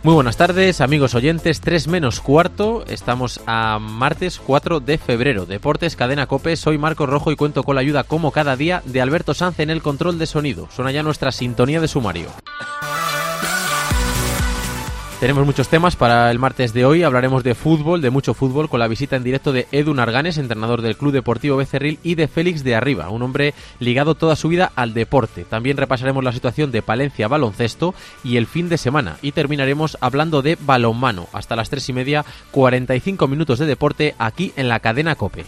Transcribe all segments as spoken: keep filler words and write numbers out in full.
Muy buenas tardes, amigos oyentes, tres menos cuarto, estamos a martes cuatro de febrero. Deportes, Cadena COPE, soy Marcos Rojo y cuento con la ayuda, como cada día, de Alberto Sanz en el control de sonido. Suena ya nuestra sintonía de sumario. Tenemos muchos temas para el martes de hoy. Hablaremos de fútbol, de mucho fútbol, con la visita en directo de Edu Narganes, entrenador del Club Deportivo Becerril, y de Félix de Arriba, un hombre ligado toda su vida al deporte. También repasaremos la situación de Palencia Baloncesto y el fin de semana. Y terminaremos hablando de balonmano. Hasta las tres y media, cuarenta y cinco minutos de deporte aquí en la Cadena COPE.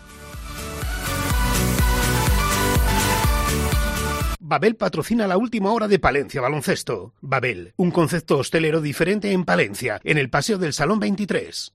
Babel patrocina la última hora de Palencia Baloncesto. Babel, un concepto hostelero diferente en Palencia, en el Paseo del Salón veintitrés.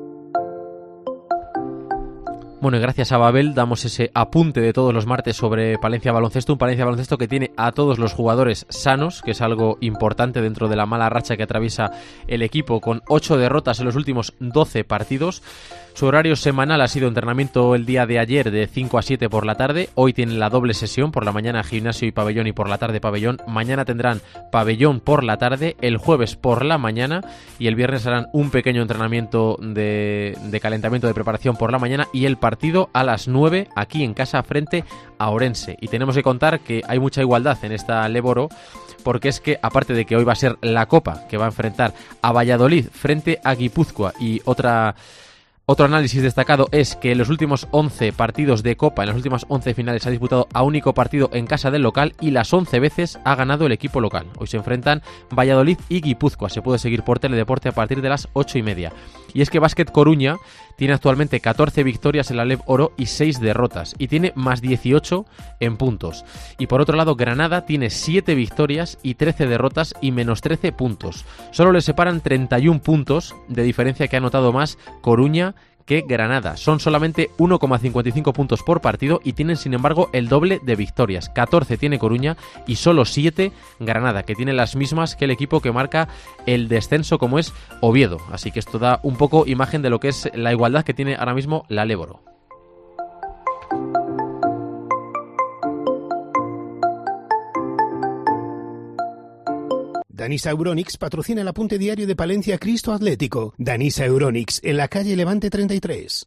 Bueno, y gracias a Babel damos ese apunte de todos los martes sobre Palencia Baloncesto, un Palencia Baloncesto que tiene a todos los jugadores sanos, que es algo importante dentro de la mala racha que atraviesa el equipo, con ocho derrotas en los últimos doce partidos. Su horario semanal ha sido entrenamiento el día de ayer de cinco a siete por la tarde. Hoy tienen la doble sesión, por la mañana gimnasio y pabellón y por la tarde pabellón. Mañana tendrán pabellón por la tarde, el jueves por la mañana y el viernes harán un pequeño entrenamiento de, de calentamiento de preparación por la mañana y el partido a las nueve aquí en casa frente a Orense. Y tenemos que contar que hay mucha igualdad en esta Leboro, porque es que aparte de que hoy va a ser la Copa, que va a enfrentar a Valladolid frente a Guipúzcoa, y otra... Otro análisis destacado es que en los últimos once partidos de Copa, en las últimas once finales, ha disputado a único partido en casa del local y las once veces ha ganado el equipo local. Hoy se enfrentan Valladolid y Guipúzcoa. Se puede seguir por Teledeporte a partir de las ocho y media. Y es que Básquet Coruña tiene actualmente catorce victorias en la Lev Oro y seis derrotas, y tiene más dieciocho en puntos. Y por otro lado, Granada tiene siete victorias y trece derrotas y menos trece puntos. Solo le separan treinta y uno puntos de diferencia, que ha anotado más Coruña que Granada. Son solamente uno coma cincuenta y cinco puntos por partido y tienen, sin embargo, el doble de victorias. catorce tiene Coruña y solo siete Granada, que tiene las mismas que el equipo que marca el descenso, como es Oviedo. Así que esto da un poco imagen de lo que es la igualdad que tiene ahora mismo la Leboro. Danisa Euronics patrocina el apunte diario de Palencia Cristo Atlético. Danisa Euronics, en la calle Levante treinta y tres.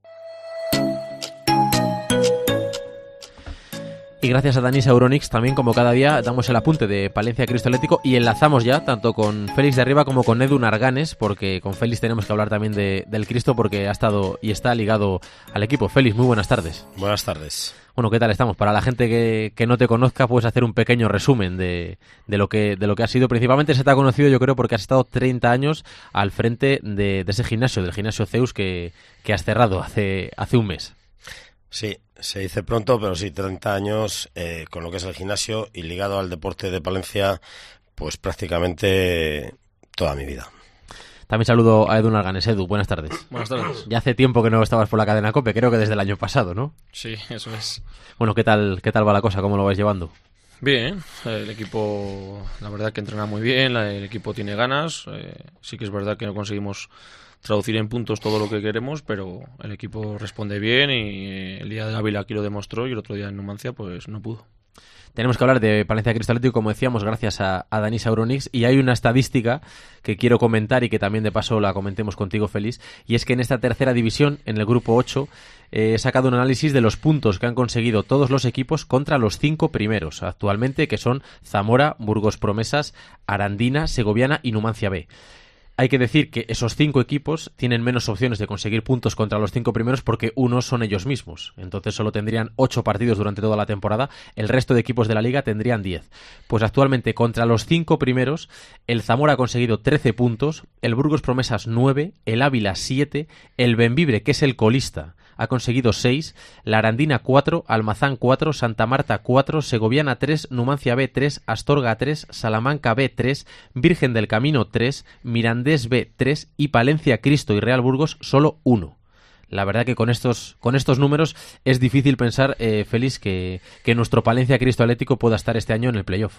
Y gracias a Danisa Euronics también, como cada día, damos el apunte de Palencia Cristo Atlético y enlazamos ya tanto con Félix de Arriba como con Edu Narganes, porque con Félix tenemos que hablar también de, del Cristo, porque ha estado y está ligado al equipo. Félix, muy buenas tardes. Buenas tardes. Bueno, ¿qué tal estamos? Para la gente que, que no te conozca, puedes hacer un pequeño resumen de, de lo que de lo que has sido. Principalmente se te ha conocido, yo creo, porque has estado treinta años al frente de, de ese gimnasio, del gimnasio Zeus, que, que has cerrado hace, hace un mes. Sí, se dice pronto, pero sí, treinta años eh, con lo que es el gimnasio y ligado al deporte de Palencia, pues prácticamente toda mi vida. También saludo a Edu Narganes. Edu, buenas tardes. Buenas tardes. Ya hace tiempo que no estabas por la cadena COPE, creo que desde el año pasado, ¿no? Sí, eso es. Bueno, ¿qué tal, qué tal va la cosa? ¿Cómo lo vais llevando? Bien, el equipo, la verdad que entrena muy bien, el equipo tiene ganas, eh, sí que es verdad que no conseguimos traducir en puntos todo lo que queremos, pero el equipo responde bien y el día de Ávila aquí lo demostró y el otro día en Numancia pues no pudo. Tenemos que hablar de Palencia Cristo Atlético, como decíamos, gracias a, a Danisa Euronics, y hay una estadística que quiero comentar y que también de paso la comentemos contigo, Félix, y es que en esta tercera división, en el grupo ocho, eh, he sacado un análisis de los puntos que han conseguido todos los equipos contra los cinco primeros actualmente, que son Zamora, Burgos Promesas, Arandina, Segoviana y Numancia B. Hay que decir que esos cinco equipos tienen menos opciones de conseguir puntos contra los cinco primeros porque unos son ellos mismos. Entonces solo tendrían ocho partidos durante toda la temporada. El resto de equipos de la liga tendrían diez. Pues actualmente contra los cinco primeros, el Zamora ha conseguido trece puntos, el Burgos Promesas nueve, el Ávila siete, el Bembibre, que es el colista, ha conseguido seis, la Arandina cuatro, Almazán cuatro, Santa Marta cuatro, Segoviana tres, Numancia B tres, Astorga tres, Salamanca B tres, Virgen del Camino tres, Mirandés B tres y Palencia Cristo y Real Burgos solo uno. La verdad que con estos con estos números es difícil pensar, eh, Félix, que, que nuestro Palencia Cristo Atlético pueda estar este año en el playoff.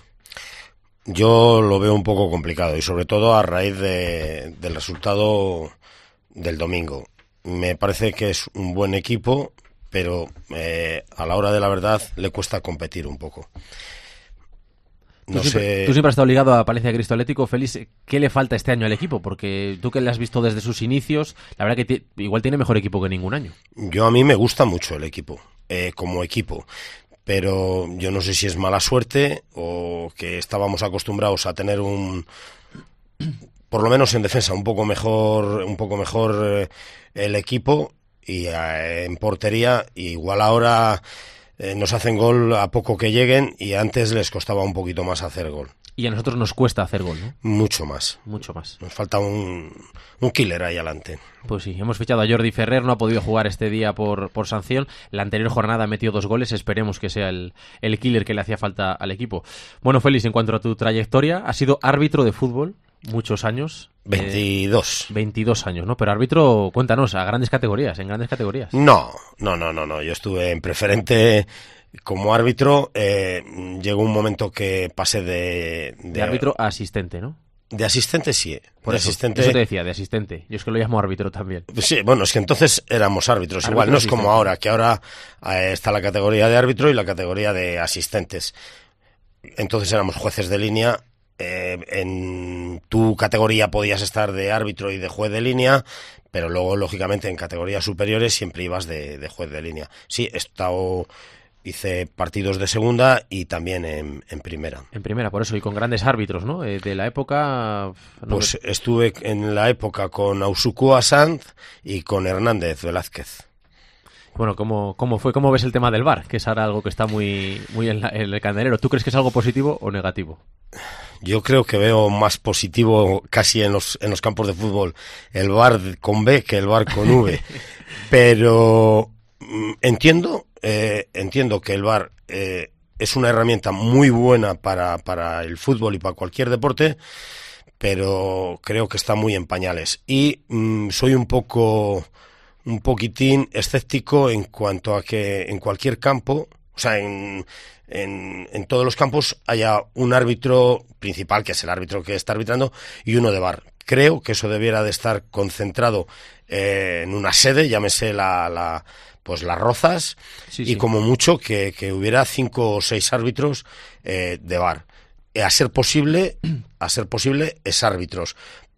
Yo lo veo un poco complicado y sobre todo a raíz de, del resultado del domingo. Me parece que es un buen equipo, pero eh, a la hora de la verdad le cuesta competir un poco. No tú, siempre, sé... tú siempre has estado ligado a Palencia Cristo Atlético. Félix, ¿qué le falta este año al equipo? Porque tú que le has visto desde sus inicios, la verdad que igual tiene mejor equipo que ningún año. Yo a mí me gusta mucho el equipo, eh, como equipo, pero yo no sé si es mala suerte o que estábamos acostumbrados a tener un, por lo menos en defensa, un poco mejor, un poco mejor eh, el equipo, y eh, en portería igual ahora eh, nos hacen gol a poco que lleguen y antes les costaba un poquito más hacer gol. Y a nosotros nos cuesta hacer gol, ¿no? Mucho más. Mucho más. Nos falta un, un killer ahí adelante. Pues sí, hemos fichado a Jordi Ferrer, no ha podido jugar este día por, por sanción. La anterior jornada metió dos goles, esperemos que sea el, el killer que le hacía falta al equipo. Bueno, Félix, en cuanto a tu trayectoria, has sido árbitro de fútbol muchos años. veintidós. Eh, veintidós años, ¿no? Pero árbitro, cuéntanos, a grandes categorías, en grandes categorías. No, no, no, no, no. Yo estuve en preferente como árbitro. Eh, llegó un momento que pasé de, de... De árbitro a asistente, ¿no? De asistente sí. Por de eso, asistente... eso te decía, de asistente. Yo es que lo llamo árbitro también. Sí, bueno, es que entonces éramos árbitros. Árbitro Igual, no es asistente. como ahora, que ahora eh, está la categoría de árbitro y la categoría de asistentes. Entonces éramos jueces de línea. Eh, en tu categoría podías estar de árbitro y de juez de línea, pero luego, lógicamente, en categorías superiores siempre ibas de, de juez de línea. Sí, he estado... Hice partidos de segunda y también en, en primera. En primera, por eso, y con grandes árbitros, ¿no? Eh, de la época... No pues me... estuve en la época con Ausukua Sanz y con Hernández Velázquez. Bueno, ¿cómo, ¿cómo fue? ¿Cómo ves el tema del V A R? Que es ahora algo que está muy, muy en, la, en el candelero. ¿Tú crees que es algo positivo o negativo? Yo creo que veo más positivo casi en los, en los campos de fútbol el V A R con B que el V A R con V. Pero mm, entiendo... Eh, entiendo que el V A R eh, es una herramienta muy buena para, para el fútbol y para cualquier deporte, pero creo que está muy en pañales. Y mmm, soy un poco, un poquitín escéptico en cuanto a que en cualquier campo, o sea, en, en, en todos los campos haya un árbitro principal, que es el árbitro que está arbitrando, y uno de V A R. Creo que eso debiera de estar concentrado eh, en una sede, llámese la... la pues las Rozas, sí, y sí. Como mucho que, que hubiera cinco o seis árbitros eh, de V A R. A ser posible, a ser posible, es árbitros,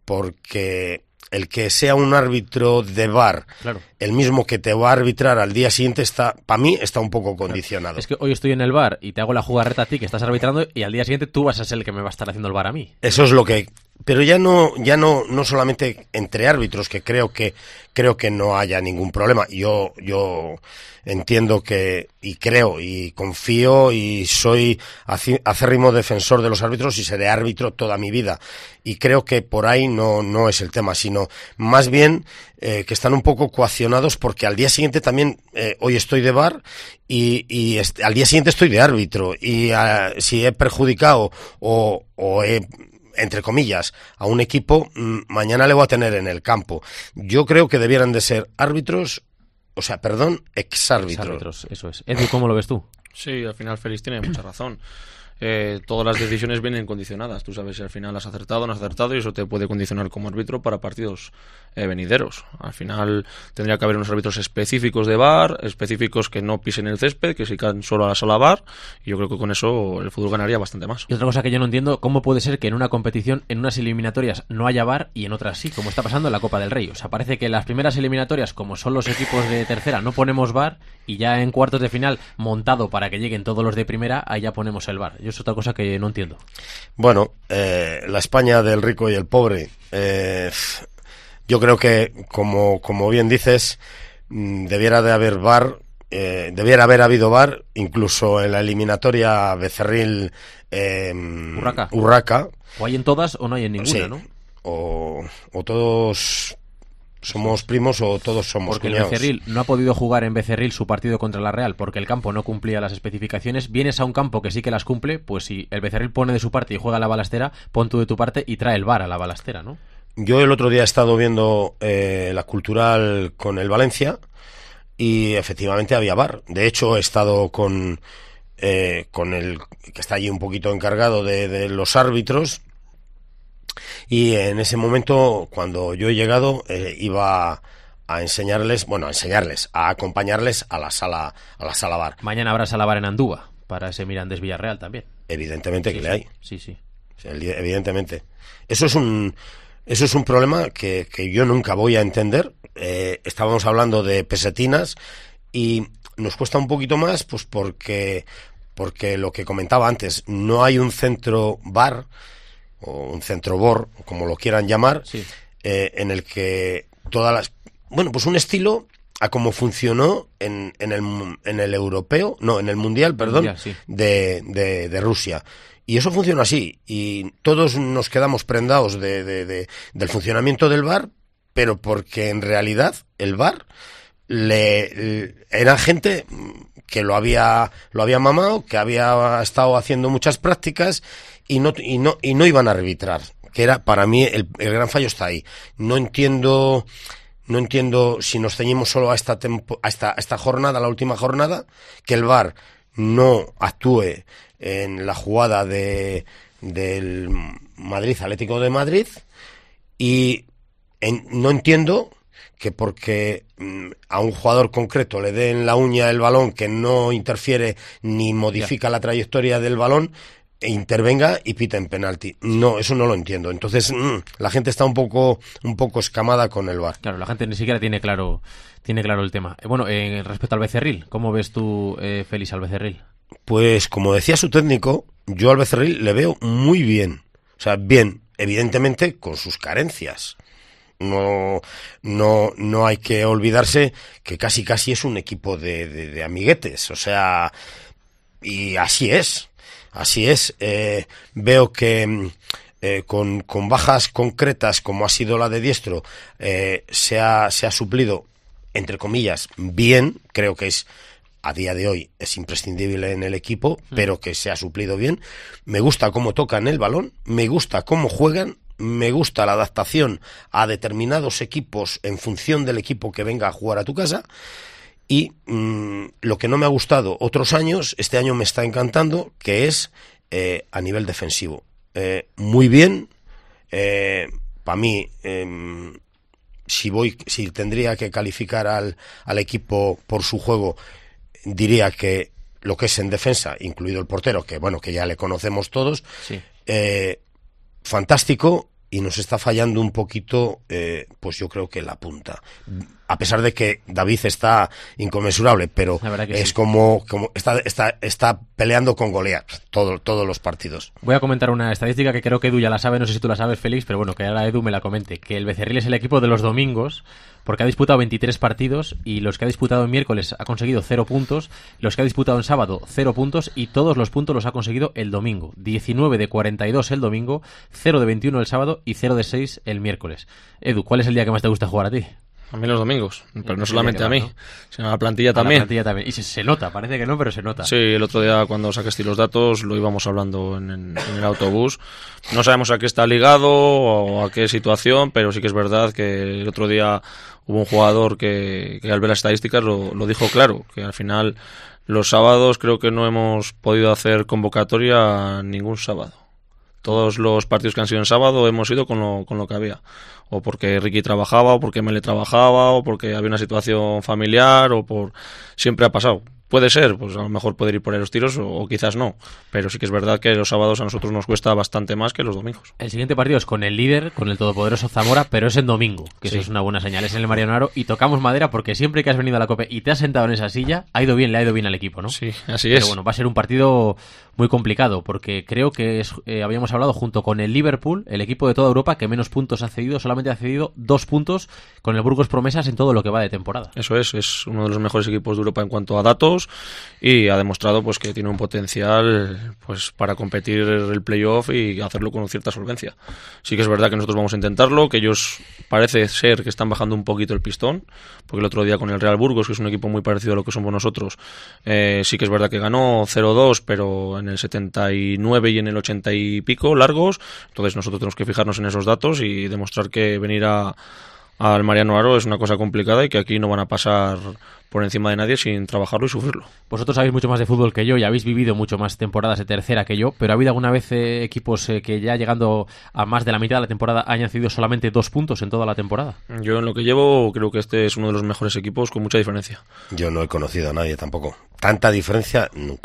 porque el que sea un árbitro de V A R, claro, el mismo que te va a arbitrar al día siguiente, está, para mí, está un poco condicionado. Es que hoy estoy en el V A R y te hago la jugarreta a ti que estás arbitrando y al día siguiente tú vas a ser el que me va a estar haciendo el V A R a mí. Eso es lo que... Pero ya no, ya no, no solamente entre árbitros, que creo que creo que no haya ningún problema. Yo, yo entiendo que y creo y confío y soy acérrimo defensor de los árbitros y seré árbitro toda mi vida. Y creo que por ahí no, no es el tema, sino más bien eh, que están un poco coaccionados porque al día siguiente también eh, hoy estoy de V A R y, y est- al día siguiente estoy de árbitro y uh, si he perjudicado o, o he entre comillas, a un equipo, mañana le voy a tener en el campo. Yo creo que debieran de ser árbitros, o sea, perdón, exárbitros. Exárbitros, eso es. Edu, ¿cómo lo ves tú? Sí, al final Félix tiene mucha razón. Eh, todas las decisiones vienen condicionadas. Tú sabes si al final has acertado o no has acertado y eso te puede condicionar como árbitro para partidos eh, venideros. Al final tendría que haber unos árbitros específicos de V A R, específicos que no pisen el césped, que se caen solo a la sala V A R, y yo creo que con eso el fútbol ganaría bastante más. Y otra cosa que yo no entiendo, ¿cómo puede ser que en una competición, en unas eliminatorias no haya V A R y en otras sí, como está pasando en la Copa del Rey? O sea, parece que en las primeras eliminatorias, como son los equipos de tercera, no ponemos V A R y ya en cuartos de final, montado para que lleguen todos los de primera, ahí ya ponemos el V A R. Yo es otra cosa que no entiendo. Bueno, eh, la España del rico y el pobre. Eh, yo creo que, como, como bien dices, debiera de haber V A R, eh, debiera haber habido V A R, incluso en la eliminatoria Becerril eh, Urraca. Urraca. O hay en todas o no hay en ninguna, sí, ¿no? O, o todos somos primos o todos somos porque cuñados. El Becerril no ha podido jugar en Becerril su partido contra la Real porque el campo no cumplía las especificaciones. Vienes a un campo que sí que las cumple, pues si el Becerril pone de su parte y juega la balastera, pon tú de tu parte y trae el V A R a la balastera, ¿no? Yo el otro día he estado viendo eh, la Cultural con el Valencia y efectivamente había V A R. De hecho he estado con eh, con el que está allí un poquito encargado de, de los árbitros. Y en ese momento, cuando yo he llegado, eh, iba a enseñarles, bueno, a enseñarles, a acompañarles a la sala, a la sala V A R. Mañana habrá sala V A R en Andúba, para ese Mirandés Villarreal también. Evidentemente sí, que sí, le hay. Sí, sí. Evidentemente. Eso es un eso es un problema que, que yo nunca voy a entender. Eh, estábamos hablando de pesetinas y nos cuesta un poquito más, pues porque porque lo que comentaba antes, no hay un centro bar o un centro bor, como lo quieran llamar, sí. eh, en el que todas las, bueno, pues un estilo a como funcionó en, en el en el europeo, no, en el mundial, perdón, mundial, sí. de, de, de Rusia. Y eso funciona así, y todos nos quedamos prendados de, de, de, del funcionamiento del bar, pero porque en realidad el bar le era gente que lo había lo había mamado, que había estado haciendo muchas prácticas y no y no y no iban a arbitrar, que era para mí el, el gran fallo está ahí. No entiendo no entiendo si nos ceñimos solo a esta tempo, a esta a esta jornada, la última jornada, que el VAR no actúe en la jugada de del Madrid Atlético de Madrid, y en, no entiendo que porque mmm, a un jugador concreto le den la uña el balón que no interfiere ni modifica yeah. la trayectoria del balón, e intervenga y pita en penalti. No, eso no lo entiendo. Entonces, mmm, la gente está un poco un poco escamada con el VAR. Claro, la gente ni siquiera tiene claro tiene claro el tema. Bueno, eh, respecto al Becerril, ¿cómo ves tú, eh, Félix, al Becerril? Pues, como decía su técnico, yo al Becerril le veo muy bien. O sea, bien, evidentemente con sus carencias. No, no, no hay que olvidarse que casi casi es un equipo de, de, de amiguetes, o sea, y así es, así es. Eh, veo que eh, con, con bajas concretas como ha sido la de Diestro, eh, se ha, se ha suplido, entre comillas, bien. Creo que es a día de hoy es imprescindible en el equipo, mm. pero que se ha suplido bien. Me gusta cómo tocan el balón, me gusta cómo juegan. Me gusta la adaptación a determinados equipos en función del equipo que venga a jugar a tu casa. Y mmm, lo que no me ha gustado otros años, este año me está encantando, que es eh, a nivel defensivo. Eh, muy bien. Eh, para mí, eh, si voy, si tendría que calificar al, al equipo por su juego, diría que lo que es en defensa, incluido el portero, que bueno, que ya le conocemos todos, sí. eh, fantástico, y nos está fallando un poquito, eh, pues yo creo que la punta. A pesar de que David está inconmensurable, pero es sí. como, como está, está, está peleando con Goliat todo, todos los partidos. Voy a comentar una estadística que creo que Edu ya la sabe, no sé si tú la sabes, Félix, pero bueno, que ahora Edu me la comente, que el Becerril es el equipo de los domingos, porque ha disputado veintitrés partidos, y los que ha disputado en miércoles ha conseguido cero puntos, los que ha disputado en sábado cero puntos, y todos los puntos los ha conseguido el domingo. diecinueve de cuarenta y dos el domingo, cero de veintiuno el sábado y cero de seis el miércoles. Edu, ¿cuál es el día que más te gusta jugar a ti? A mí los domingos, pero no solamente a mí, ¿no? sino a la plantilla a también. La plantilla también. Y se, se nota, parece que no, pero se nota. Sí, el otro día cuando sacaste los datos lo íbamos hablando en, en, en el autobús. No sabemos a qué está ligado o a qué situación, pero sí que es verdad que el otro día hubo un jugador que, que al ver las estadísticas lo, lo dijo claro, que al final los sábados creo que no hemos podido hacer convocatoria ningún sábado. Todos los partidos que han sido en sábado hemos ido con lo, con lo que había. O porque Ricky trabajaba, o porque Mele trabajaba, o porque había una situación familiar, o por... Siempre ha pasado. Puede ser, pues a lo mejor puede ir por ahí los tiros, o, o quizás no. Pero sí que es verdad que los sábados a nosotros nos cuesta bastante más que los domingos. El siguiente partido es con el líder, con el todopoderoso Zamora, pero es en domingo, que sí. Eso es una buena señal. Es en el Mariano Aro, y tocamos madera porque siempre que has venido a la COPE y te has sentado en esa silla, ha ido bien, le ha ido bien al equipo, ¿no? Sí, así es. Pero bueno, va a ser un partido muy complicado, porque creo que es, eh, habíamos hablado junto con el Liverpool, el equipo de toda Europa que menos puntos ha cedido, solamente ha cedido dos puntos con el Burgos Promesas en todo lo que va de temporada. Eso es, es uno de los mejores equipos de Europa en cuanto a datos, y ha demostrado pues que tiene un potencial pues para competir el playoff y hacerlo con cierta solvencia. Sí que es verdad que nosotros vamos a intentarlo, que ellos parece ser que están bajando un poquito el pistón, porque el otro día con el Real Burgos, que es un equipo muy parecido a lo que somos nosotros, eh, sí que es verdad que ganó cero dos, pero en el setenta y nueve y en el ochenta y pico largos. Entonces nosotros tenemos que fijarnos en esos datos y demostrar que venir a al Mariano Aro es una cosa complicada y que aquí no van a pasar por encima de nadie sin trabajarlo y sufrirlo. Vosotros sabéis mucho más de fútbol que yo y habéis vivido mucho más temporadas de tercera que yo, pero ¿ha habido alguna vez eh, equipos eh, que ya llegando a más de la mitad de la temporada hayan cedido solamente dos puntos en toda la temporada? Yo en lo que llevo creo que este es uno de los mejores equipos con mucha diferencia. Yo no he conocido a nadie tampoco. Tanta diferencia nunca.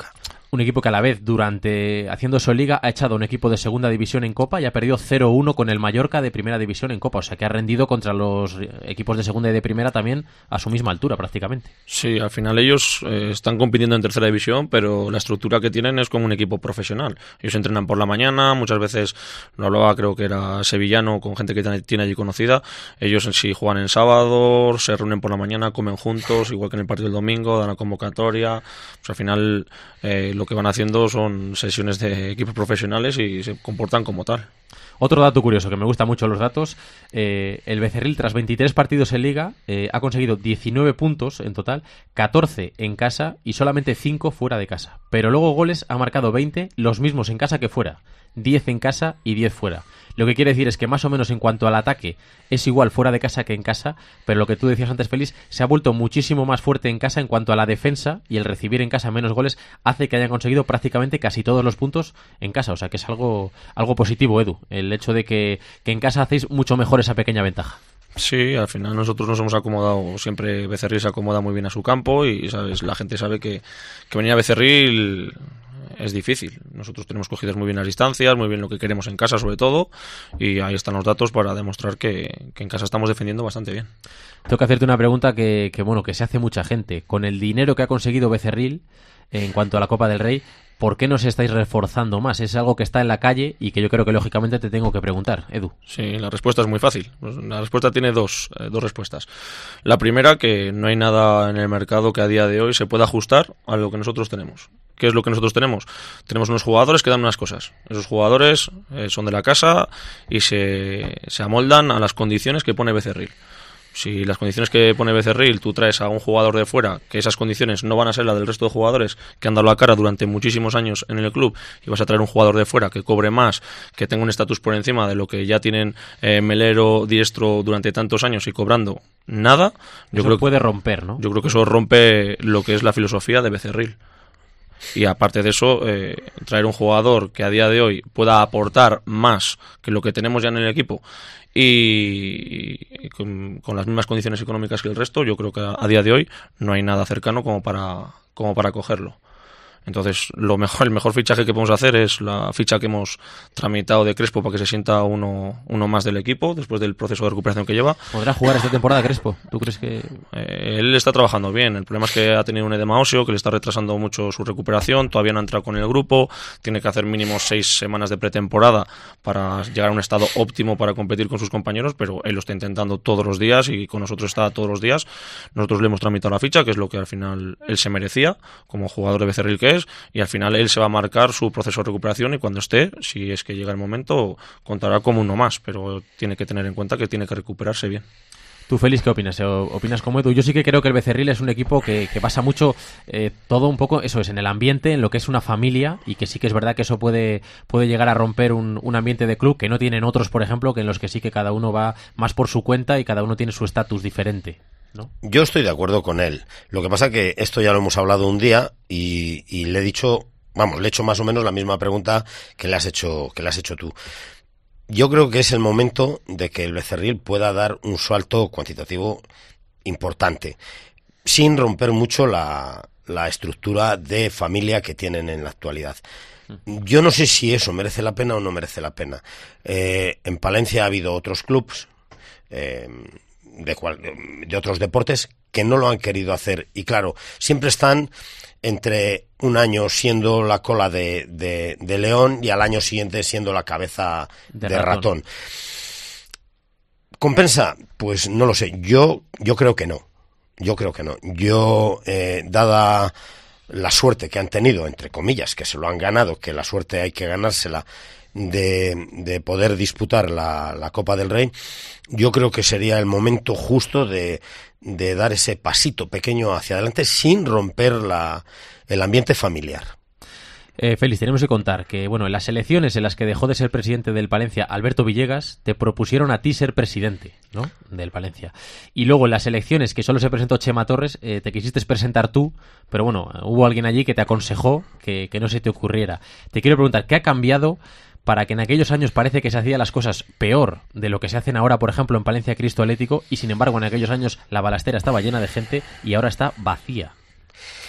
Un equipo que a la vez, durante haciendo su liga, ha echado a un equipo de segunda división en Copa y ha perdido cero uno con el Mallorca de primera división en Copa. O sea que ha rendido contra los equipos de segunda y de primera también a su misma altura prácticamente. Sí, al final ellos eh, están compitiendo en tercera división, pero la estructura que tienen es como un equipo profesional. Ellos entrenan por la mañana, muchas veces, lo hablaba creo que era sevillano, con gente que tiene allí conocida. Ellos en sí juegan en sábado, se reúnen por la mañana, comen juntos, igual que en el partido del domingo, dan la convocatoria. Pues al final eh, lo que van haciendo son sesiones de equipos profesionales y se comportan como tal. Otro dato curioso, que me gustan mucho los datos, eh, el Becerril tras veintitrés partidos en Liga eh, ha conseguido diecinueve puntos en total, catorce en casa y solamente cinco fuera de casa. Pero luego goles ha marcado veinte, los mismos en casa que fuera, diez en casa y diez fuera. Lo que quiere decir es que más o menos en cuanto al ataque es igual fuera de casa que en casa, pero lo que tú decías antes, Félix, se ha vuelto muchísimo más fuerte en casa en cuanto a la defensa, y el recibir en casa menos goles hace que hayan conseguido prácticamente casi todos los puntos en casa. O sea que es algo, algo positivo, Edu, el hecho de que, que en casa hacéis mucho mejor esa pequeña ventaja. Sí, al final nosotros nos hemos acomodado, siempre Becerril se acomoda muy bien a su campo y sabes, la gente sabe que, que venir a Becerril es difícil. Nosotros tenemos cogidas muy bien las distancias, muy bien lo que queremos en casa sobre todo, y ahí están los datos para demostrar que, que en casa estamos defendiendo bastante bien. Tengo que hacerte una pregunta que, que bueno, que se hace mucha gente. Con el dinero que ha conseguido Becerril en cuanto a la Copa del Rey, ¿por qué no se estáis reforzando más? Es algo que está en la calle y que yo creo que lógicamente te tengo que preguntar, Edu. Sí, la respuesta es muy fácil. La respuesta tiene dos, eh, dos respuestas. La primera, que no hay nada en el mercado que a día de hoy se pueda ajustar a lo que nosotros tenemos. ¿Qué es lo que nosotros tenemos? Tenemos unos jugadores que dan unas cosas. Esos jugadores eh, son de la casa y se, se amoldan a las condiciones que pone Becerril. Si las condiciones que pone Becerril tú traes a un jugador de fuera, que esas condiciones no van a ser las del resto de jugadores que han dado la cara durante muchísimos años en el club, y vas a traer un jugador de fuera que cobre más, que tenga un estatus por encima de lo que ya tienen eh, Melero, Diestro durante tantos años y cobrando nada, yo eso creo que puede romper, ¿no? Yo creo que eso rompe lo que es la filosofía de Becerril. Y aparte de eso, eh, traer un jugador que a día de hoy pueda aportar más que lo que tenemos ya en el equipo y, y con, con las mismas condiciones económicas que el resto, yo creo que a, a día de hoy no hay nada cercano como para, como para cogerlo. Entonces, lo mejor, el mejor fichaje que podemos hacer es la ficha que hemos tramitado de Crespo para que se sienta uno, uno más del equipo después del proceso de recuperación que lleva. ¿Podrá jugar esta temporada Crespo? ¿Tú crees que...? Eh, él está trabajando bien. El problema es que ha tenido un edema óseo que le está retrasando mucho su recuperación. Todavía no ha entrado con el grupo. Tiene que hacer mínimo seis semanas de pretemporada para llegar a un estado óptimo para competir con sus compañeros, pero él lo está intentando todos los días y con nosotros está todos los días. Nosotros le hemos tramitado la ficha, que es lo que al final él se merecía como jugador de Becerril que es, y al final él se va a marcar su proceso de recuperación y cuando esté, si es que llega el momento, contará como uno más, pero tiene que tener en cuenta que tiene que recuperarse bien. ¿Tú, Félix, qué opinas? ¿Opinas como Edu? Yo sí que creo que el Becerril es un equipo que, que basa mucho eh, todo un poco, eso es, en el ambiente, en lo que es una familia, y que sí que es verdad que eso puede, puede llegar a romper un, un ambiente de club que no tienen otros, por ejemplo, que en los que sí que cada uno va más por su cuenta y cada uno tiene su estatus diferente, ¿no? Yo estoy de acuerdo con él. Lo que pasa que esto ya lo hemos hablado un día y, y le he dicho, vamos, le he hecho más o menos la misma pregunta que le has hecho, que le has hecho tú. Yo creo que es el momento de que el Becerril pueda dar un salto cuantitativo importante, sin romper mucho la, la estructura de familia que tienen en la actualidad. Yo no sé si eso merece la pena o no merece la pena. Eh, en Palencia ha habido otros clubs eh, de, cual, de otros deportes que no lo han querido hacer y claro, siempre están entre un año siendo la cola de, de, de león y al año siguiente siendo la cabeza de, de ratón. ratón. ¿Compensa? Pues no lo sé. Yo, yo creo que no. Yo creo que no. Yo, eh, dada la suerte que han tenido, entre comillas, que se lo han ganado, que la suerte hay que ganársela, de, de poder disputar la, la Copa del Rey, yo creo que sería el momento justo de, de dar ese pasito pequeño hacia adelante sin romper la, el ambiente familiar. Eh, Félix, tenemos que contar que, bueno, en las elecciones en las que dejó de ser presidente del Palencia Alberto Villegas, te propusieron a ti ser presidente, ¿no?, del Palencia. Y luego en las elecciones que solo se presentó Chema Torres, eh, te quisiste presentar tú, pero bueno, hubo alguien allí que te aconsejó que, que no se te ocurriera. Te quiero preguntar, ¿qué ha cambiado para que en aquellos años parece que se hacían las cosas peor de lo que se hacen ahora, por ejemplo, en Palencia Cristo Atlético, y sin embargo en aquellos años la balastera estaba llena de gente y ahora está vacía?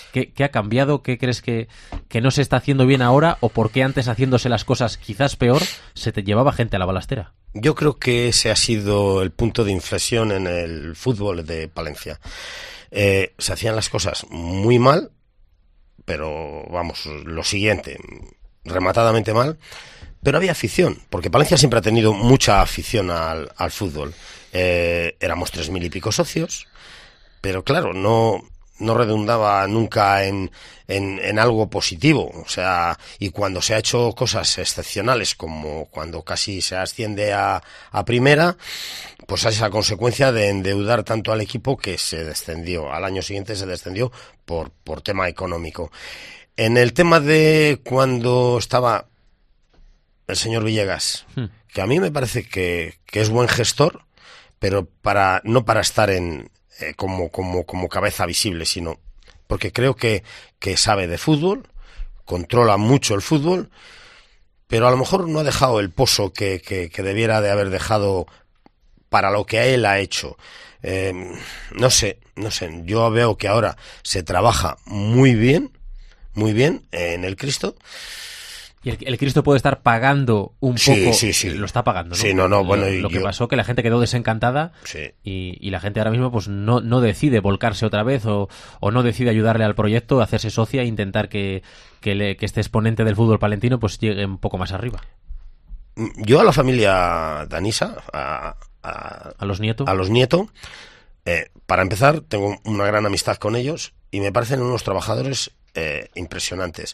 ¿Qué, qué ha cambiado? ¿Qué crees que, que no se está haciendo bien ahora? ¿O por qué antes, haciéndose las cosas quizás peor, se te llevaba gente a la balastera? Yo creo que ese ha sido el punto de inflexión en el fútbol de Palencia. Eh, se hacían las cosas muy mal, pero vamos, lo siguiente, rematadamente mal, pero había afición, porque Palencia siempre ha tenido mucha afición al, al fútbol. Eh, éramos tres mil y pico socios, pero claro, no, no redundaba nunca en, en, en algo positivo. O sea, y cuando se ha hecho cosas excepcionales, como cuando casi se asciende a, a primera, pues a esa consecuencia de endeudar tanto al equipo que se descendió. Al año siguiente se descendió por, por tema económico. En el tema de cuando estaba el señor Villegas, hmm. que a mí me parece que, que es buen gestor, pero para no para estar en eh, como, como, como cabeza visible, sino porque creo que, que sabe de fútbol, controla mucho el fútbol, pero a lo mejor no ha dejado el pozo que, que, que debiera de haber dejado para lo que él ha hecho. Eh, no sé, no sé, yo veo que ahora se trabaja muy bien, muy bien en el Cristo. Y el, el Cristo puede estar pagando un sí, poco, sí, sí. Lo está pagando, ¿no? Sí, no, no, bueno, lo, lo yo... que pasó que la gente quedó desencantada sí. y, y la gente ahora mismo pues no, no decide volcarse otra vez o, o no decide ayudarle al proyecto, hacerse socia e intentar que, que, le, que este exponente del fútbol palentino pues llegue un poco más arriba. Yo a la familia Danisa, a, a, a los Nieto, a los Nieto, eh, para empezar, tengo una gran amistad con ellos y me parecen unos trabajadores eh, impresionantes.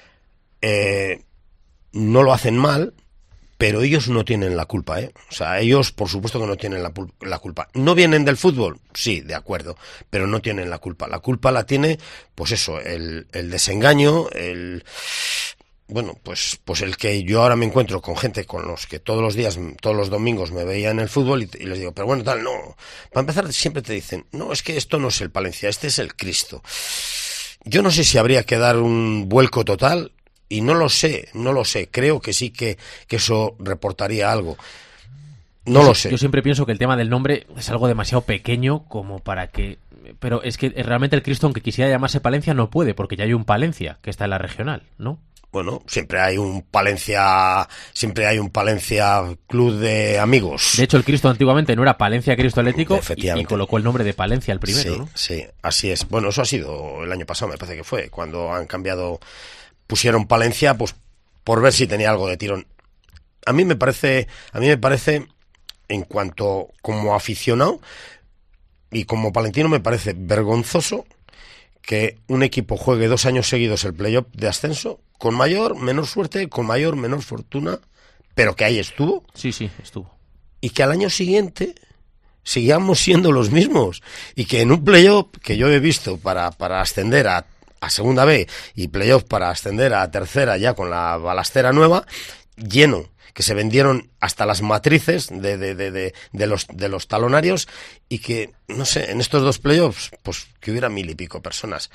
Eh, no lo hacen mal, pero ellos no tienen la culpa, ¿eh? O sea, ellos por supuesto que no tienen la, la culpa. ¿No vienen del fútbol? Sí, de acuerdo, pero no tienen la culpa. La culpa la tiene, pues eso, el, el desengaño, el... Bueno, pues, pues el que yo ahora me encuentro con gente con los que todos los días, todos los domingos me veía en el fútbol y, y les digo, pero bueno, tal, no. Para empezar siempre te dicen, no, es que esto no es el Palencia, este es el Cristo. Yo no sé si habría que dar un vuelco total. Y no lo sé, no lo sé. Creo que sí que, que eso reportaría algo. No yo, lo sé. Yo siempre pienso que el tema del nombre es algo demasiado pequeño como para que... Pero es que realmente el Cristo, aunque quisiera llamarse Palencia, no puede, porque ya hay un Palencia que está en la regional, ¿no? Bueno, siempre hay un Palencia, siempre hay un Palencia Club de Amigos. De hecho, el Cristo antiguamente no era Palencia Cristo Atlético y, y colocó el nombre de Palencia el primero, sí, ¿no? Sí, así es. Bueno, eso ha sido el año pasado, me parece que fue, cuando han cambiado... Pusieron Palencia, pues por ver si tenía algo de tirón. A mí me parece, a mí me parece, en cuanto como aficionado y como palentino, me parece vergonzoso que un equipo juegue dos años seguidos el playoff de ascenso, con mayor, menor suerte, con mayor, menor fortuna, pero que ahí estuvo. Sí, sí, estuvo. Y que al año siguiente sigamos siendo los mismos. Y que en un playoff que yo he visto para, para ascender a a segunda B y playoff para ascender a tercera ya con la balastera nueva, lleno, que se vendieron hasta las matrices de, de, de, de, de, los, de los talonarios y que, no sé, en estos dos playoffs, pues que hubiera mil y pico personas.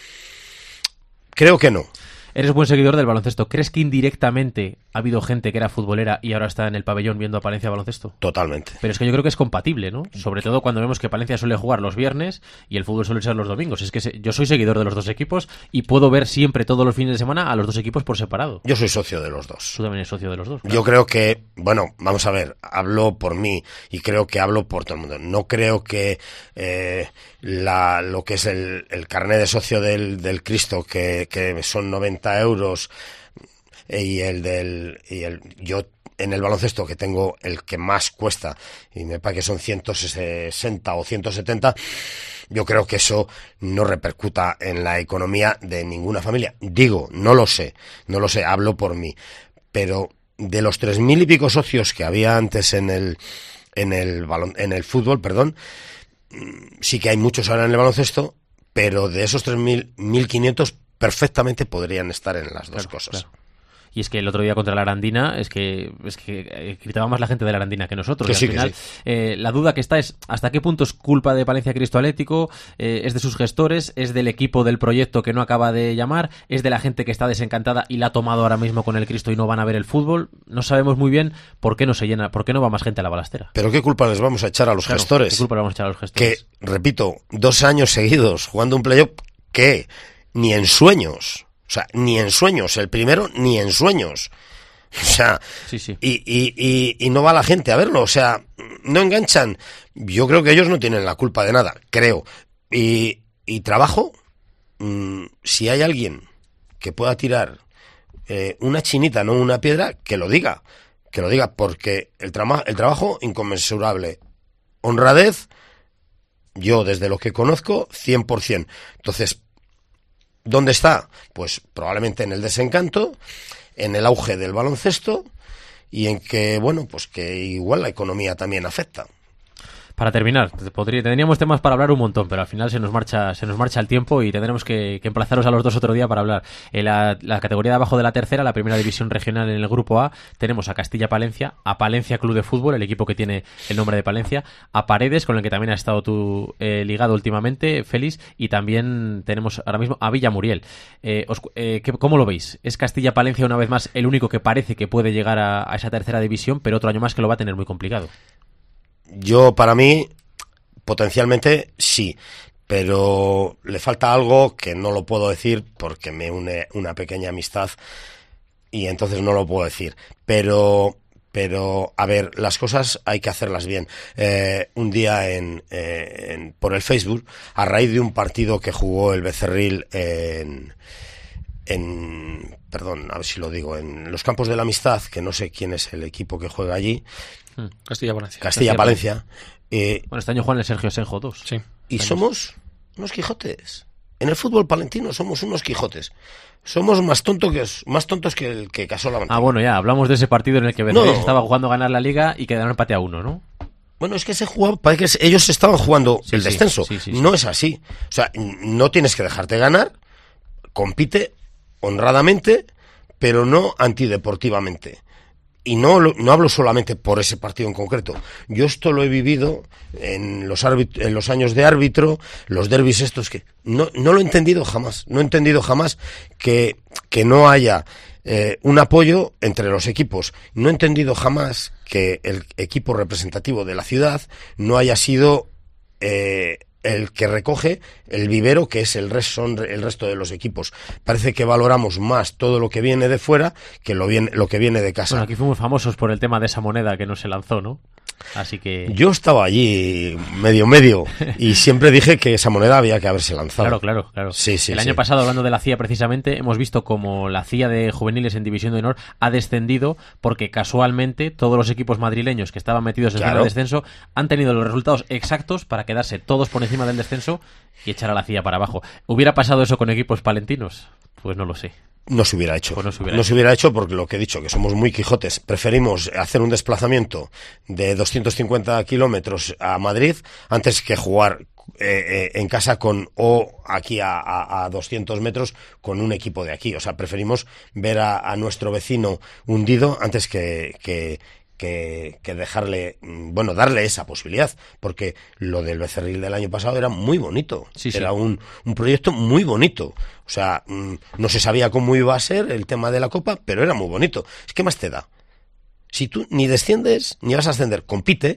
Creo que no. Eres buen seguidor del baloncesto. ¿Crees que indirectamente ha habido gente que era futbolera y ahora está en el pabellón viendo a Palencia baloncesto? Totalmente. Pero es que yo creo que es compatible, ¿no? Sobre todo cuando vemos que Palencia suele jugar los viernes y el fútbol suele ser los domingos. Es que se, yo soy seguidor de los dos equipos y puedo ver siempre todos los fines de semana a los dos equipos por separado. Yo soy socio de los dos. Tú también eres socio de los dos. Claro. Yo creo que, bueno, vamos a ver, hablo por mí y creo que hablo por todo el mundo. No creo que eh, la, lo que es el, el carné de socio del, del Cristo, que, que son noventa euros, y el del y el yo en el baloncesto que tengo el que más cuesta y me parece que son ciento sesenta o ciento setenta, yo creo que eso no repercuta en la economía de ninguna familia. Digo, no lo sé, no lo sé, hablo por mí, pero de los tres mil y pico socios que había antes en el en el balon, en el fútbol, perdón, sí que hay muchos ahora en el baloncesto, pero de esos tres mil, mil quinientos perfectamente podrían estar en las dos claro, cosas. Claro. Y es que el otro día contra la Arandina es que es que gritaba más la gente de la Arandina que nosotros. Que y sí, al final, que sí. eh, la duda que está es hasta qué punto es culpa de Palencia Cristo Atlético, eh, es de sus gestores, es del equipo del proyecto que no acaba de llamar, es de la gente que está desencantada y la ha tomado ahora mismo con el Cristo y no van a ver el fútbol. No sabemos muy bien por qué no se llena, por qué no va más gente a la balastera. Pero qué culpa les vamos a echar a los claro, gestores. ¿Qué culpa le vamos a echar a los gestores? Que, repito, dos años seguidos jugando un playoff, ¿qué? ni en sueños. O sea, ni en sueños. El primero, ni en sueños. O sea, sí, sí. Y, y, y, y no va la gente a verlo. O sea, no enganchan. Yo creo que ellos no tienen la culpa de nada, creo. Y, y trabajo, mmm, si hay alguien que pueda tirar eh, una chinita, no una piedra, que lo diga. Que lo diga, porque el, trama, el trabajo inconmensurable. Honradez, yo desde lo que conozco, cien por ciento. Entonces, ¿dónde está? Pues probablemente en el desencanto, en el auge del baloncesto y en que, bueno, pues que igual la economía también afecta. Para terminar, podría, tendríamos temas para hablar un montón, pero al final se nos marcha se nos marcha el tiempo y tendremos que, que emplazaros a los dos otro día para hablar. En la, la categoría de abajo de la tercera, la primera división regional en el grupo A, tenemos a Castilla-Palencia, a Palencia Club de Fútbol, el equipo que tiene el nombre de Palencia, a Paredes, con el que también has estado tú eh, ligado últimamente, Félix, y también tenemos ahora mismo a Villamuriel. Eh, os, eh, ¿qué, ¿Cómo lo veis? ¿Es Castilla-Palencia una vez más el único que parece que puede llegar a, a esa tercera división, pero otro año más que lo va a tener muy complicado? Yo, para mí, potencialmente sí, pero le falta algo que no lo puedo decir porque me une una pequeña amistad y entonces no lo puedo decir. Pero, pero a ver, las cosas hay que hacerlas bien. Eh, un día en, eh, en por el Facebook, a raíz de un partido que jugó el Becerril en... en perdón, a ver si lo digo, en los Campos de la Amistad, que no sé quién es el equipo que juega allí. Castilla-Palencia. Castilla-Palencia. Eh, bueno, este año juegan el Sergio Senjo dos. Sí. Y somos unos Quijotes. En el fútbol palentino somos unos Quijotes. Somos más tontos que más tontos que el que Casola Mantiene. Ah, bueno, ya, hablamos de ese partido en el que Becerril no. estaba jugando a ganar la Liga y quedaron empate a uno, ¿no? Bueno, es que se jugaba, parece que ellos estaban jugando sí, el sí, descenso. Sí, sí, sí, no sí. es así. O sea, no tienes que dejarte ganar, compite honradamente, pero no antideportivamente. Y no, no hablo solamente por ese partido en concreto. Yo esto lo he vivido en los, árbit- en los años de árbitro, los derbis estos que... No, no lo he entendido jamás. No he entendido jamás que, que no haya eh, un apoyo entre los equipos. No he entendido jamás que el equipo representativo de la ciudad no haya sido... Eh, el que recoge el vivero que es el resto, son el resto de los equipos. Parece que valoramos más todo lo que viene de fuera que lo, viene, lo que viene de casa. Bueno, aquí fuimos famosos por el tema de esa moneda que no se lanzó, ¿no? Así que... Yo estaba allí medio medio y siempre dije que esa moneda había que haberse lanzado. Claro, claro, claro. Sí, sí, el sí. año pasado, hablando de la C I A precisamente, hemos visto como la C I A de juveniles en División de Honor ha descendido porque casualmente todos los equipos madrileños que estaban metidos en claro. el descenso han tenido los resultados exactos para quedarse todos por encima del descenso y echar a la C I A para abajo. ¿Hubiera pasado eso con equipos palentinos? Pues no lo sé. No se hubiera hecho. Pues no se hubiera, no hecho. se hubiera hecho porque lo que he dicho, que somos muy Quijotes. Preferimos hacer un desplazamiento de doscientos cincuenta kilómetros a Madrid antes que jugar eh, eh, en casa con o aquí a, a, a doscientos metros con un equipo de aquí. O sea, preferimos ver a, a nuestro vecino hundido antes que... que Que, que dejarle, bueno, darle esa posibilidad, porque lo del Becerril del año pasado era muy bonito, sí, era sí. Un, un proyecto muy bonito, o sea, mmm, no se sabía cómo iba a ser el tema de la Copa, pero era muy bonito. Es que más te da, si tú ni desciendes ni vas a ascender, compite,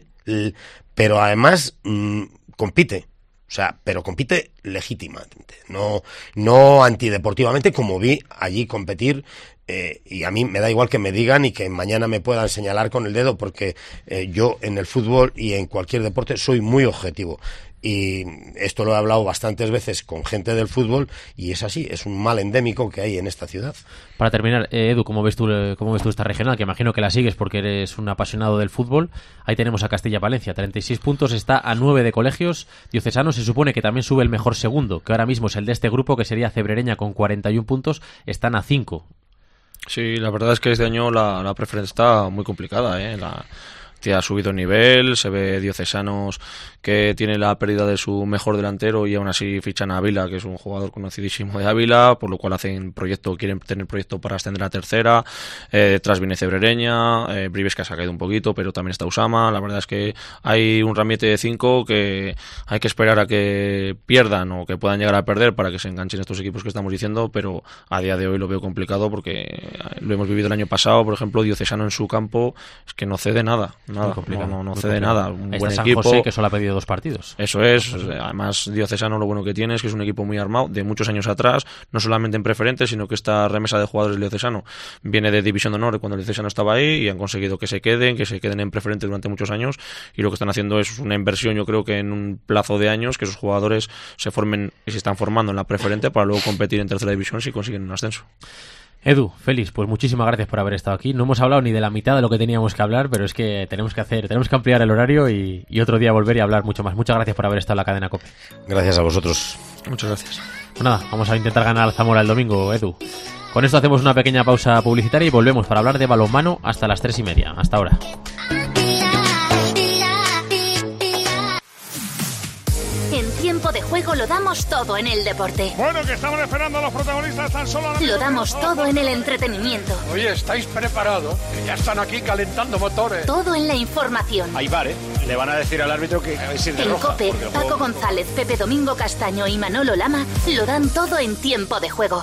pero además mmm, compite. O sea, pero compite legítimamente, no, no antideportivamente, como vi allí competir. Eh, y a mí me da igual que me digan y que mañana me puedan señalar con el dedo, porque eh, yo en el fútbol y en cualquier deporte soy muy objetivo. Y esto lo he hablado bastantes veces con gente del fútbol y es así, es un mal endémico que hay en esta ciudad. Para terminar, eh, Edu, ¿cómo ves tú cómo ves tú esta regional? Que imagino que la sigues porque eres un apasionado del fútbol. Ahí tenemos a Castilla-Palencia, treinta y seis puntos, está a nueve de Colegios Diocesanos. Se supone que también sube el mejor segundo, que ahora mismo es el de este grupo, que sería Cebrereña con cuarenta y un puntos, están a cinco. Sí, la verdad es que este año la, la preferencia está muy complicada, ¿eh? La, ha subido nivel, se ve Diocesanos que tiene la pérdida de su mejor delantero y aún así fichan a Ávila, que es un jugador conocidísimo de Ávila, por lo cual hacen proyecto, quieren tener proyecto para ascender a tercera. Eh, detrás viene Cebrereña, eh, Brives, que se ha caído un poquito, pero también está Usama. La verdad es que hay un ramillete de cinco que hay que esperar a que pierdan o que puedan llegar a perder para que se enganchen estos equipos que estamos diciendo, pero a día de hoy lo veo complicado porque lo hemos vivido el año pasado, por ejemplo, Diocesano en su campo es que no cede nada. Nada, no, no, no cede nada. Un Está buen San equipo. José, que solo ha pedido dos partidos. Eso es. Además, Diocesano lo bueno que tiene es que es un equipo muy armado de muchos años atrás, no solamente en preferente, sino que esta remesa de jugadores del Diocesano viene de División de Honor cuando el Diocesano estaba ahí y han conseguido que se queden, que se queden en preferente durante muchos años, y lo que están haciendo es una inversión, yo creo que en un plazo de años, que esos jugadores se formen y se están formando en la preferente para luego competir en tercera división si consiguen un ascenso. Edu, Félix, pues muchísimas gracias por haber estado aquí. No hemos hablado ni de la mitad de lo que teníamos que hablar, pero es que tenemos que hacer, tenemos que ampliar el horario y, y otro día volver y hablar mucho más. Muchas gracias por haber estado en la cadena COPE. Gracias a vosotros. Muchas gracias. Pues nada, vamos a intentar ganar al Zamora el domingo, Edu. Con esto hacemos una pequeña pausa publicitaria y volvemos para hablar de balonmano hasta las tres y media. Hasta ahora. En tiempo de juego lo damos todo en el deporte. Bueno, que estamos esperando a los protagonistas tan solo... Lo damos todo en el entretenimiento. Oye, ¿estáis preparados? Que ya están aquí calentando motores. Todo en la información. Hay V A R, ¿eh? Le van a decir al árbitro que es ir de En roja. COPE, Paco González, Pepe Domingo Castaño y Manolo Lama lo dan todo en tiempo de juego.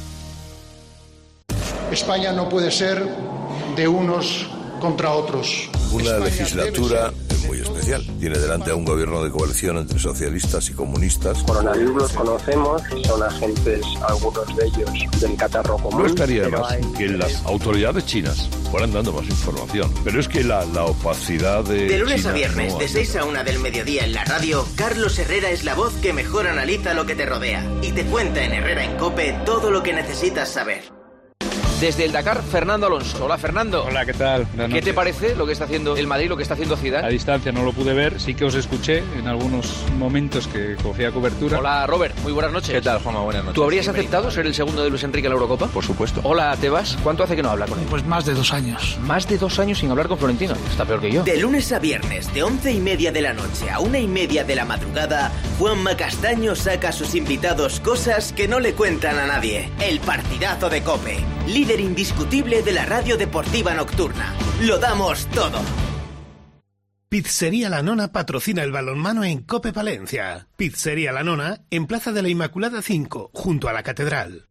España no puede ser de unos contra otros. Una España legislatura debe ser... muy especial. Tiene delante a un gobierno de coalición entre socialistas y comunistas. Coronavirus los conocemos, son agentes, algunos de ellos, del catarro común. No estaría más hay... que las autoridades chinas fueran dando más información. Pero es que la, la opacidad de De lunes China a viernes, no de hay... seis a una del mediodía en la radio, Carlos Herrera es la voz que mejor analiza lo que te rodea y te cuenta en Herrera en COPE todo lo que necesitas saber. Desde el Dakar, Fernando Alonso. Hola, Fernando. Hola, ¿qué tal? ¿Qué te parece lo que está haciendo el Madrid, lo que está haciendo Zidane? A distancia no lo pude ver, sí que os escuché en algunos momentos que cogía cobertura. Hola, Robert. Muy buenas noches. ¿Qué tal, Juanma? Buenas noches. ¿Tú habrías aceptado ser el segundo de Luis Enrique en la Eurocopa? Por supuesto. Hola, Tebas. ¿Cuánto hace que no habla con él? Pues más de dos años. Más de dos años sin hablar con Florentino. Está peor que yo. De lunes a viernes, de once y media de la noche a una y media de la madrugada, Juanma Castaño saca a sus invitados cosas que no le cuentan a nadie. El partidazo de COPE, líder indiscutible de la radio deportiva nocturna. Lo damos todo. Pizzería La Nona patrocina el balonmano en COPE Palencia. Pizzería La Nona en Plaza de la Inmaculada cinco, junto a la Catedral.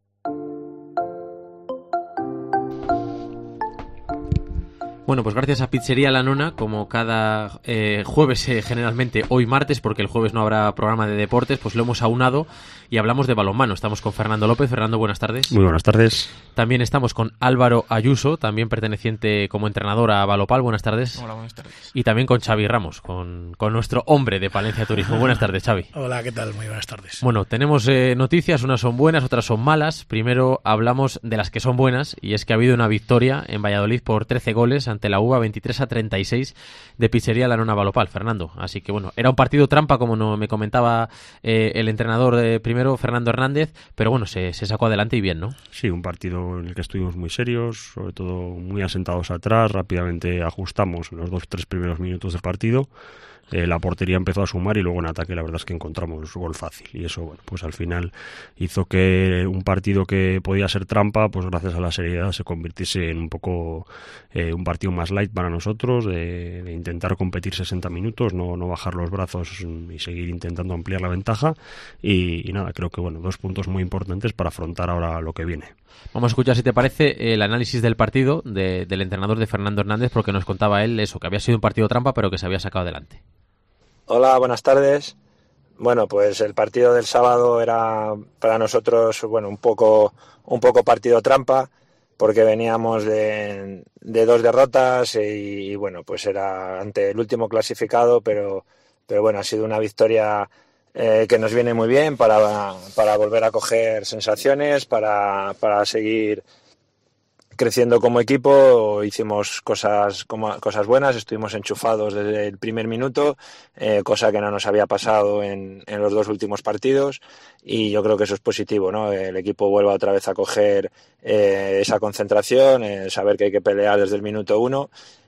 Bueno, pues gracias a Pizzería La Nona, como cada eh, jueves, eh, generalmente hoy martes, porque el jueves no habrá programa de deportes, pues lo hemos aunado y hablamos de balonmano. Estamos con Fernando López. Fernando, buenas tardes. Muy buenas tardes. También estamos con Álvaro Ayuso, también perteneciente como entrenador a Balopal. Buenas tardes. Hola, buenas tardes. Y también con Xavi Ramos, con, con nuestro hombre de Palencia Turismo. Buenas tardes, Xavi. Hola, ¿qué tal? Muy buenas tardes. Bueno, tenemos eh, noticias, unas son buenas, otras son malas. Primero hablamos de las que son buenas, y es que ha habido una victoria en Valladolid por trece goles ante la U B A, veintitrés a treinta y seis de Pizzería La Nona Balopal, Fernando. Así que bueno, era un partido trampa, como no, me comentaba eh, el entrenador de primero, Fernando Hernández, pero bueno, se, se sacó adelante y bien, ¿no? Sí, un partido en el que estuvimos muy serios, sobre todo muy asentados atrás, rápidamente ajustamos en los dos tres primeros minutos del partido. Eh, la portería empezó a sumar y luego en ataque la verdad es que encontramos gol fácil, y eso bueno, pues al final hizo que un partido que podía ser trampa, pues gracias a la seriedad se convirtiese en un poco eh, un partido más light para nosotros, de, de intentar competir sesenta minutos, no, no bajar los brazos y seguir intentando ampliar la ventaja, y, y nada, creo que bueno, dos puntos muy importantes para afrontar ahora lo que viene. Vamos a escuchar, si te parece, el análisis del partido de, del entrenador de Fernando Hernández, porque nos contaba él eso, que había sido un partido trampa pero que se había sacado adelante. Hola, buenas tardes. Bueno, pues el partido del sábado era para nosotros, bueno, un poco, un poco partido trampa, porque veníamos de, de dos derrotas y, y bueno, pues era ante el último clasificado, pero, pero bueno, ha sido una victoria eh, que nos viene muy bien para, para volver a coger sensaciones, para, para seguir creciendo como equipo. Hicimos cosas como, cosas buenas, estuvimos enchufados desde el primer minuto, eh, cosa que no nos había pasado en, en los dos últimos partidos, y yo creo que eso es positivo, ¿no? El equipo vuelva otra vez a coger eh, esa concentración, eh, saber que hay que pelear desde el minuto uno,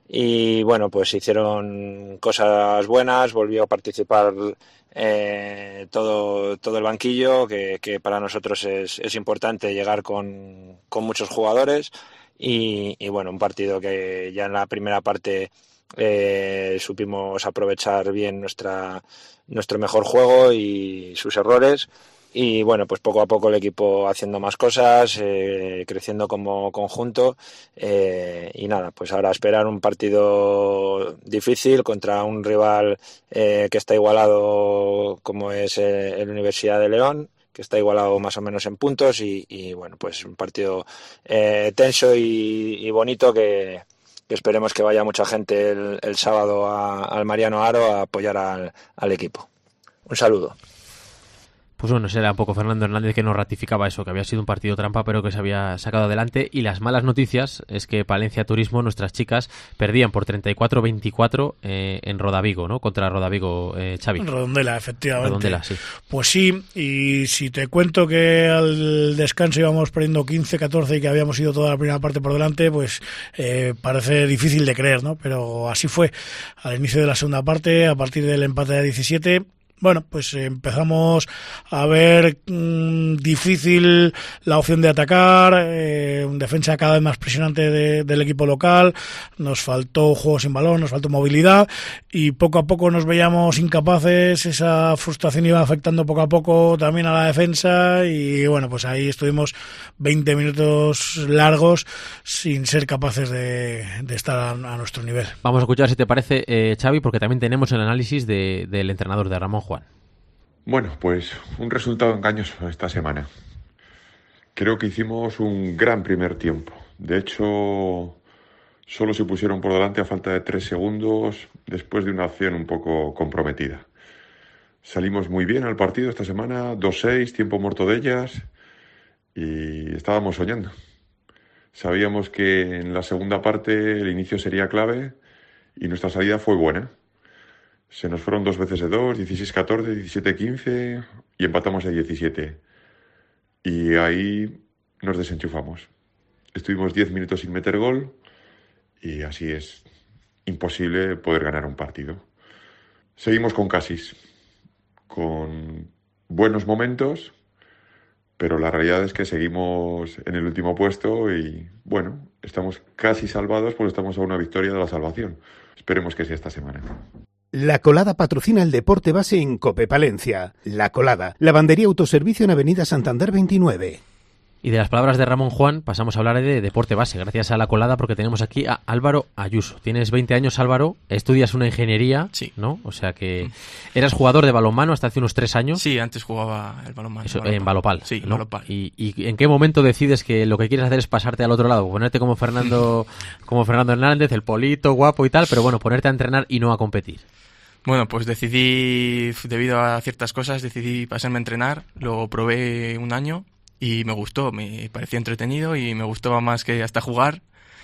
y bueno, pues hicieron cosas buenas, volvió a participar eh, todo, todo el banquillo, que, que para nosotros es, es importante llegar con, con muchos jugadores. Y, y bueno, un partido que ya en la primera parte eh, supimos aprovechar bien nuestra, nuestro mejor juego y sus errores, y bueno, pues poco a poco el equipo haciendo más cosas, eh, creciendo como conjunto, eh, y nada, pues ahora esperar un partido difícil contra un rival eh, que está igualado como es eh, el Universidad de León, que está igualado más o menos en puntos, y, y bueno, pues un partido eh, tenso y, y bonito que, que esperemos que vaya mucha gente el, el sábado a, al Mariano Haro a apoyar al, al equipo. Un saludo. Pues bueno, era un poco Fernando Hernández que nos ratificaba eso, que había sido un partido trampa pero que se había sacado adelante. Y las malas noticias es que Palencia Turismo, nuestras chicas, perdían por treinta y cuatro veinticuatro eh, en Rodavigo, ¿no? Contra Rodavigo, eh, Xavi. Redondela, efectivamente. Redondela, sí. Pues sí, y si te cuento que al descanso íbamos perdiendo quince catorce y que habíamos ido toda la primera parte por delante, pues eh, parece difícil de creer, ¿no? Pero así fue. Al inicio de la segunda parte, a partir del empate de diecisiete... Bueno, pues empezamos a ver mmm, difícil la opción de atacar, eh, un defensa cada vez más presionante de, del equipo local, nos faltó juego sin balón, nos faltó movilidad y poco a poco nos veíamos incapaces, esa frustración iba afectando poco a poco también a la defensa y bueno, pues ahí estuvimos veinte minutos largos sin ser capaces de, de estar a, a nuestro nivel. Vamos a escuchar si te parece, eh, Xavi, porque también tenemos el análisis de, del entrenador de Ramón Juan. Bueno, pues un resultado engañoso esta semana. Creo que hicimos un gran primer tiempo. De hecho, solo se pusieron por delante a falta de tres segundos después de una acción un poco comprometida. Salimos muy bien al partido esta semana, dos seis, tiempo muerto de ellas, y estábamos soñando. Sabíamos que en la segunda parte el inicio sería clave y nuestra salida fue buena. Se nos fueron dos veces de dos, dieciséis catorce, diecisiete quince y empatamos a diecisiete. Y ahí nos desenchufamos. Estuvimos diez minutos sin meter gol y así es imposible poder ganar un partido. Seguimos con Cassis, con buenos momentos, pero la realidad es que seguimos en el último puesto y, bueno, estamos casi salvados porque estamos a una victoria de la salvación. Esperemos que sea esta semana. La Colada patrocina el deporte base en COPE Palencia. La Colada, lavandería autoservicio en Avenida Santander veintinueve. Y de las palabras de Ramón Juan pasamos a hablar de deporte base, gracias a La Colada, porque tenemos aquí a Álvaro Ayuso. Tienes veinte años, Álvaro, estudias una ingeniería, sí, ¿no? O sea que eras jugador de balonmano hasta hace unos tres años. Sí, antes jugaba el balonmano. Eso, en Balopal. Sí, ¿no? Balopal. ¿Y, ¿Y en qué momento decides que lo que quieres hacer es pasarte al otro lado? Ponerte como Fernando, como Fernando Hernández, el polito, guapo y tal, pero bueno, ponerte a entrenar y no a competir. Bueno, pues decidí, debido a ciertas cosas, decidí pasarme a entrenar, lo probé un año y me gustó, me parecía entretenido y me gustaba más que hasta jugar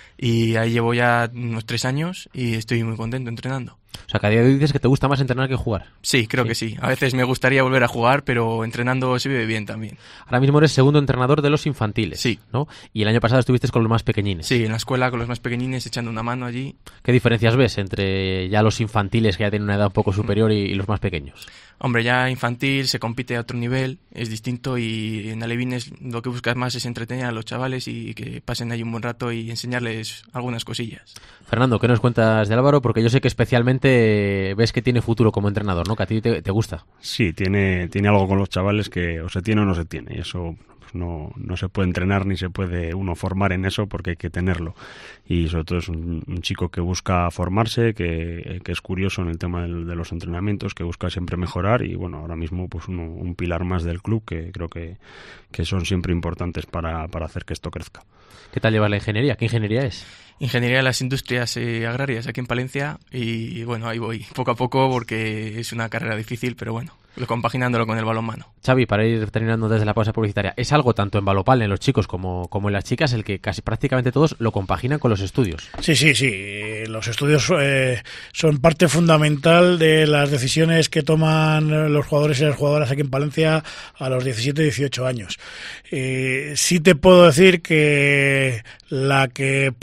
y ahí llevo ya unos tres años y estoy muy contento entrenando. O sea, que a día de hoy dices que te gusta más entrenar que jugar. Sí, creo sí. que sí. A veces me gustaría volver a jugar, pero entrenando se vive bien también. Ahora mismo eres segundo entrenador de los infantiles, sí, ¿no? Y el año pasado estuviste con los más pequeñines. Sí, en la escuela con los más pequeñines, echando una mano allí. ¿Qué diferencias ves entre ya los infantiles, que ya tienen una edad un poco superior, y, y los más pequeños? Hombre, ya infantil se compite a otro nivel, es distinto, y en alevines lo que buscas más es entretener a los chavales y que pasen ahí un buen rato y enseñarles algunas cosillas. Fernando, ¿qué nos cuentas de Álvaro? Porque yo sé que especialmente ves que tiene futuro como entrenador, ¿no? Que a ti te, te gusta. Sí, tiene, tiene algo con los chavales que o se tiene o no se tiene, y eso pues no, no se puede entrenar ni se puede uno formar en eso porque hay que tenerlo. Y sobre todo es un, un chico que busca formarse, que, que es curioso en el tema del, de los entrenamientos, que busca siempre mejorar y bueno, ahora mismo pues uno, un pilar más del club que creo que, que son siempre importantes para, para hacer que esto crezca. ¿Qué tal lleva la ingeniería? ¿Qué ingeniería es? Ingeniería de las Industrias eh, Agrarias aquí en Palencia y bueno, ahí voy poco a poco porque es una carrera difícil, pero bueno, compaginándolo con el balonmano. Xavi, para ir terminando desde la pausa publicitaria, es algo tanto en balopal en los chicos como, como en las chicas el que casi prácticamente todos lo compaginan con los estudios. Sí, sí, sí. Los estudios eh, son parte fundamental de las decisiones que toman los jugadores y las jugadoras aquí en Palencia a los diecisiete, dieciocho años. Eh, sí te puedo decir que la que puede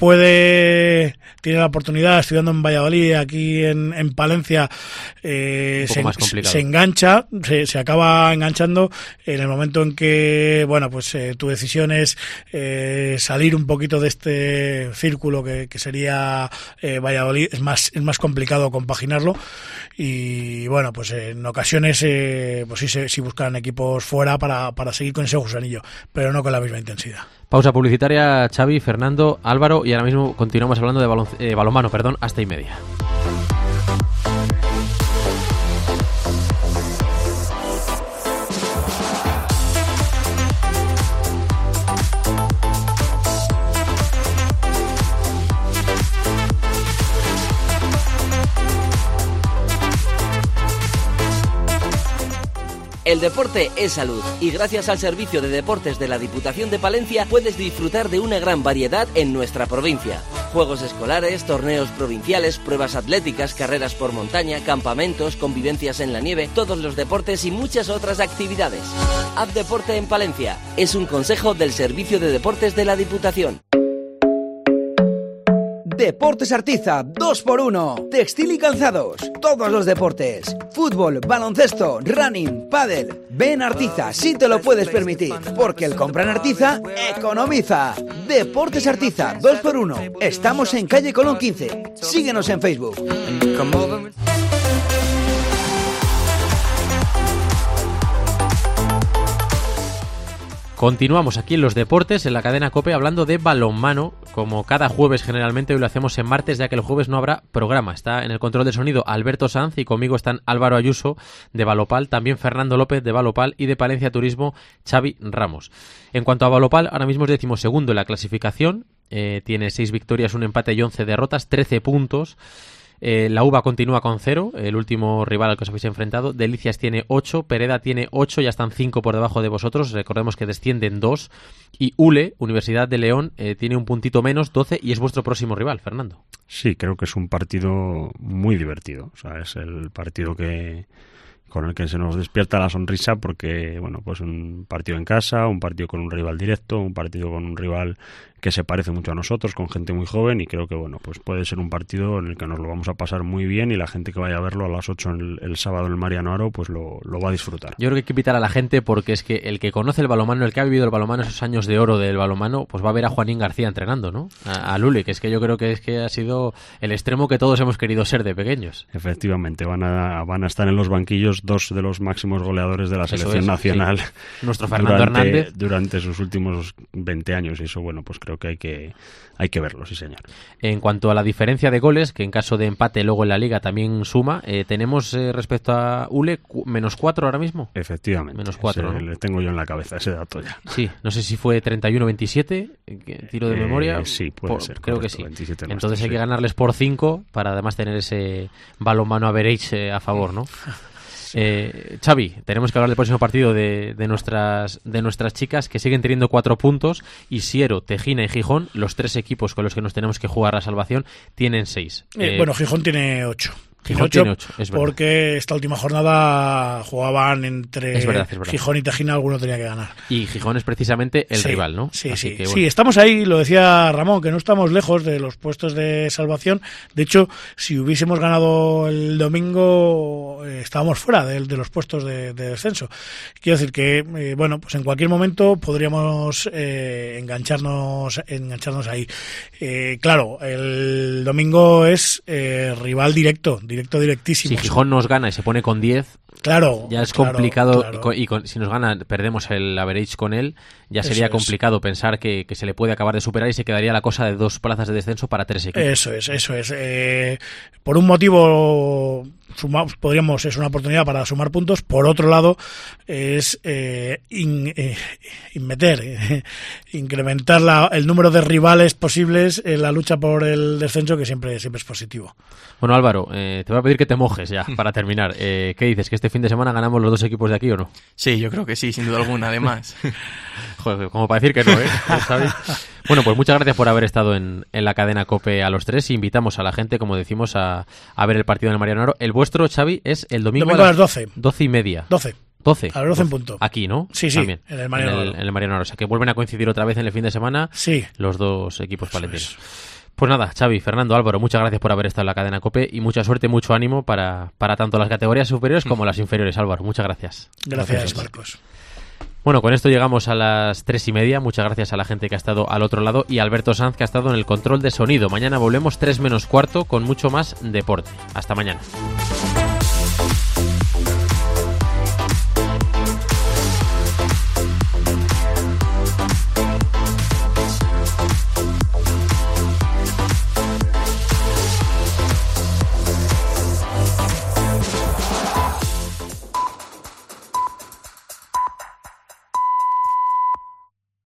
que tiene la oportunidad, estudiando en Valladolid, aquí en, en Palencia, eh, se, se engancha, se, se acaba enganchando en el momento en que, bueno, pues eh, tu decisión es eh, salir un poquito de este círculo que, que sería eh, Valladolid, es más, es más complicado compaginarlo. Y bueno, pues en ocasiones eh, pues sí, sí buscan equipos fuera para, para seguir con ese gusanillo, pero no con la misma intensidad. Pausa publicitaria, Xavi, Fernando, Álvaro, y ahora mismo continuamos hablando de balon, eh, balonmano, perdón, hasta y media. El deporte es salud y gracias al Servicio de Deportes de la Diputación de Palencia puedes disfrutar de una gran variedad en nuestra provincia. Juegos escolares, torneos provinciales, pruebas atléticas, carreras por montaña, campamentos, convivencias en la nieve, todos los deportes y muchas otras actividades. Haz deporte en Palencia. Es un consejo del Servicio de Deportes de la Diputación. Deportes Artiza, dos por uno. Textil y calzados, todos los deportes. Fútbol, baloncesto, running, pádel. Ven Artiza, si te lo puedes permitir, porque el compra en Artiza economiza. Deportes Artiza, dos por uno. Estamos en calle Colón quince. Síguenos en Facebook. Continuamos aquí en los deportes, en la cadena COPE, hablando de balonmano, como cada jueves generalmente. Hoy lo hacemos en martes, ya que el jueves no habrá programa. Está en el control de sonido Alberto Sanz y conmigo están Álvaro Ayuso de Balopal, también Fernando López de Balopal y de Palencia Turismo Xavi Ramos. En cuanto a Balopal, ahora mismo es decimosegundo en la clasificación, eh, tiene seis victorias, un empate y once derrotas, trece puntos. Eh, la UBA continúa con cero, el último rival al que os habéis enfrentado. Delicias tiene ocho, Pereda tiene ocho, ya están cinco por debajo de vosotros. Recordemos que descienden dos. Y ULE, Universidad de León, eh, tiene un puntito menos, doce, y es vuestro próximo rival, Fernando. Sí, creo que es un partido muy divertido. O sea, es el partido que con el que se nos despierta la sonrisa, porque, bueno, pues un partido en casa, un partido con un rival directo, un partido con un rival que se parece mucho a nosotros, con gente muy joven, y creo que, bueno, pues puede ser un partido en el que nos lo vamos a pasar muy bien, y la gente que vaya a verlo a las ocho el, el sábado en el Mariano Aro, pues lo, lo va a disfrutar. Yo creo que hay que invitar a la gente, porque es que el que conoce el balonmano, el que ha vivido el balonmano, esos años de oro del balonmano, pues va a ver a Juanín García entrenando, ¿no? A, a Lule, que es que yo creo que es que ha sido el extremo que todos hemos querido ser de pequeños. Efectivamente, van a, van a estar en los banquillos dos de los máximos goleadores de la eso selección es, nacional. Sí. Nuestro Fernando durante, Hernández. Durante sus últimos veinte años, y eso, bueno, pues creo que hay que hay que verlo, sí señor. En cuanto a la diferencia de goles, que en caso de empate luego en la Liga también suma, eh, tenemos eh, respecto a ULE cu- menos cuatro ahora mismo. Efectivamente. Menos cuatro, ese, ¿no? Le tengo yo en la cabeza ese dato ya. Sí, no sé si fue treinta y uno veintisiete, tiro de eh, memoria. Sí, puede por, ser. Creo correcto, que sí. veintisiete Entonces nuestro, hay que sí. ganarles por cinco para además tener ese balonmano average eh, a favor, ¿no? Eh, Xavi, tenemos que hablar del próximo partido de, de nuestras de nuestras chicas, que siguen teniendo cuatro puntos, y Siero, Tejina y Gijón, los tres equipos con los que nos tenemos que jugar la salvación, tienen seis. Eh, eh, bueno, Gijón tiene ocho. Gijón ocho, tiene ocho, es verdad. Porque esta última jornada jugaban entre es verdad, es verdad. Gijón y Tejina, alguno tenía que ganar. Y Gijón es precisamente el sí, rival, ¿no? Sí, Así sí. que, bueno. Sí, estamos ahí, lo decía Ramón, que no estamos lejos de los puestos de salvación. De hecho, si hubiésemos ganado el domingo, eh, estábamos fuera de, de los puestos de, de descenso. Quiero decir que, eh, bueno, pues en cualquier momento podríamos eh, engancharnos, engancharnos ahí. Eh, claro, el domingo es eh, rival directo, directo, directísimo. Si Gijón nos gana y se pone con diez, claro, ya es claro, complicado, claro. Y, con, y con, si nos gana, perdemos el average con él, ya Eso sería es. complicado pensar que, que se le puede acabar de superar, y se quedaría la cosa de dos plazas de descenso para tres equipos. Eso es, eso es. Eh, por un motivo, sumamos, podríamos, es una oportunidad para sumar puntos. Por otro lado, es eh, in, eh, inmeter, eh, incrementar la, el número de rivales posibles en la lucha por el descenso, que siempre, siempre es positivo. Bueno, Álvaro, eh, te voy a pedir que te mojes ya para terminar. Eh, ¿Qué dices? ¿Que este fin de semana ganamos los dos equipos de aquí o no? Sí, yo creo que sí, sin duda alguna, además. Joder, como para decir que no, ¿eh? ¿Sabes? Bueno, pues muchas gracias por haber estado en, en la cadena COPE a los tres, y invitamos a la gente, como decimos, a, a ver el partido en el Mariano Aro. El vuestro, Xavi, es el domingo, domingo a las doce. doce y media. doce. doce. A las doce en punto. Aquí, ¿no? Sí, sí, también. en el Mariano en el, Aro. en el Mariano Aro. O sea, que vuelven a coincidir otra vez en el fin de semana sí. los dos equipos palentinos. Pues nada, Xavi, Fernando, Álvaro, muchas gracias por haber estado en la cadena COPE y mucha suerte, mucho ánimo para, para tanto las categorías superiores como las inferiores, Álvaro. Muchas gracias. Gracias, gracias, Marcos. Bueno, con esto llegamos a las tres y media. Muchas gracias a la gente que ha estado al otro lado y a Alberto Sanz, que ha estado en el control de sonido. Mañana volvemos tres menos cuarto con mucho más deporte. Hasta mañana.